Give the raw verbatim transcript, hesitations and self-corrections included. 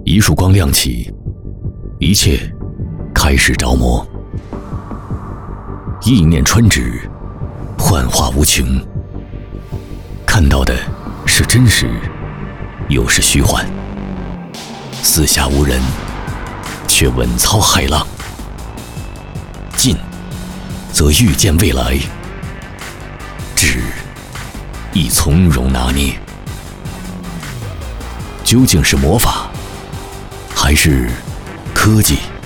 一束光亮起，一切开始着魔。意念穿指，幻化无穷。看到的是真实，又是虚幻。四下无人，却稳操骇浪。进，则预见未来；止，亦从容拿捏。究竟是魔法，还是科技？